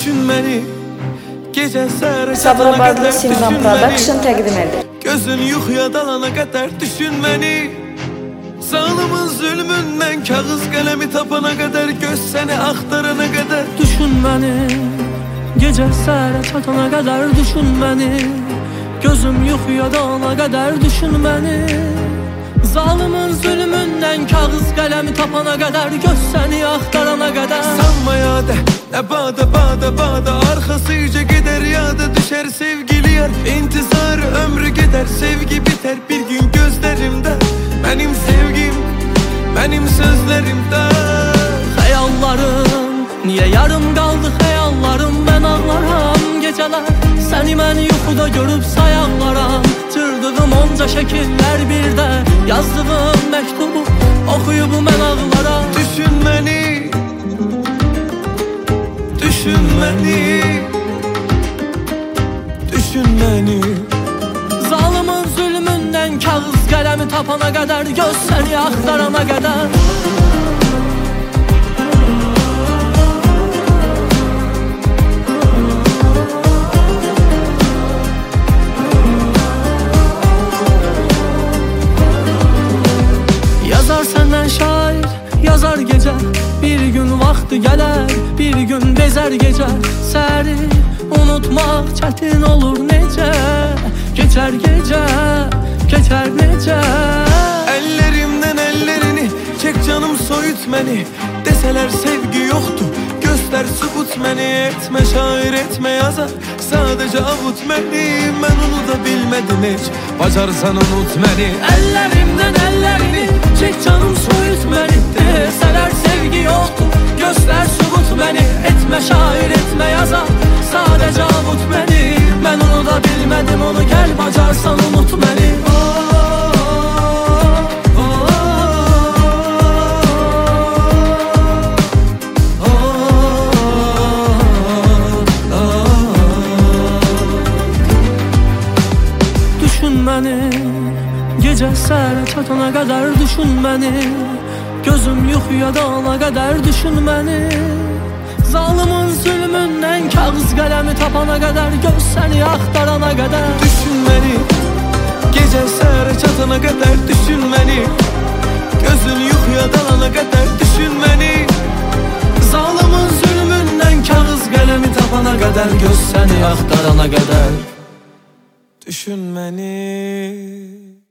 düşün məni. Gecə səhərə Sabra çatana Barlı qədər Simran düşün məni. Production təqdim edir. Gözün yuxuya dalana qədər düşün məni. Zalimin zülmündən kağız qələmi tapana qədər, göz səni axtarana qədər düşün məni. Gecə səhərə çatana qədər düşün məni. Gözüm yuxuya dalana qədər düşün məni. Zalimin zülmündən kağız qələmi tapana qədər, göz səni axtarana qədər. sanma yadə, nə bada bada bada, arxasıca gedər yada düşər sevgili yar. İntizar ömrü gedər, sevgi biter bir gün gözlərimdə. Mənim sevgim, mənim sözlərimdə. Xəyallarım, niyə yarım qaldı xəyallarım? Mən ağlaram gecələr, səni mən yuxuda görüb sayaqlaram. Cırdığım onca şəkillər birdə, yazdığım məktubu oxuyub mən ağlaram. Düşün məni, düşün məni, düşün məni. Zalimin zülmündən kağız qələmi tapana qədər, göz səni axtarana qədər. Yazar səndən şair, yazar gecə, bir gün vaxtı gələr, bir gün bezər gecə. Səhəri unutmaq çətin olur necə, keçər gecə, keçər necə. Əllərimdən əllərini çək canım, soyut məni. Desələr sevgi yoxdur, göstər sübut məni. Etmə şair, etmə yazar, sadəcə avut məni. Mən unuda bilmədim heç, bacarsan unut məni. Əllərimdən əllərini çək canım, soyut məni. Desələr sevgi yoxdur, göstər sübut məni. Etmə şair, etmə yazar, sadəcə avut məni. Mən unuda bilmədim onu, gəl bacarsan unut məni. Düşün məni, gecə səhərə çatana qədər düşün məni. Gözüm yuxuya dalana qədər düşün məni. Zalimin zülmündən kağız qələmi tapana qədər, göz səni axtarana qədər. Düşün məni, gecə səhərə çatana qədər düşün məni. Gözün yuxuya dalana qədər düşün məni. Zalimin zülmündən kağız qələmi tapana qədər, göz səni axtarana qədər. Düşün məni.